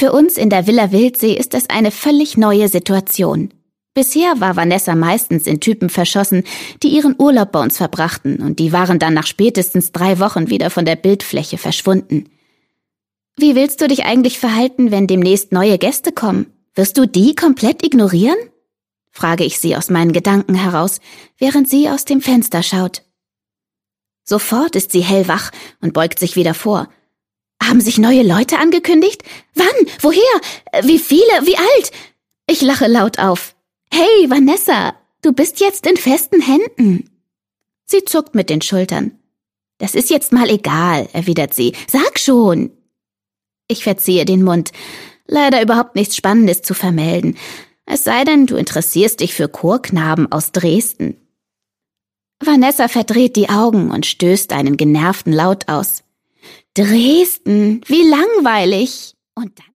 Für uns in der Villa Wildsee ist es eine völlig neue Situation. Bisher war Vanessa meistens in Typen verschossen, die ihren Urlaub bei uns verbrachten, und die waren dann nach spätestens 3 Wochen wieder von der Bildfläche verschwunden. Wie willst du dich eigentlich verhalten, wenn demnächst neue Gäste kommen? Wirst du die komplett ignorieren? Frage ich sie aus meinen Gedanken heraus, während sie aus dem Fenster schaut. Sofort ist sie hellwach und beugt sich wieder vor. Haben sich neue Leute angekündigt? Wann? Woher? Wie viele? Wie alt? Ich lache laut auf. Hey, Vanessa, du bist jetzt in festen Händen. Sie zuckt mit den Schultern. Das ist jetzt mal egal, erwidert sie. Sag schon. Ich verziehe den Mund. Leider überhaupt nichts Spannendes zu vermelden. Es sei denn, du interessierst dich für Chorknaben aus Dresden. Vanessa verdreht die Augen und stößt einen genervten Laut aus. Dresden, wie langweilig. Und dann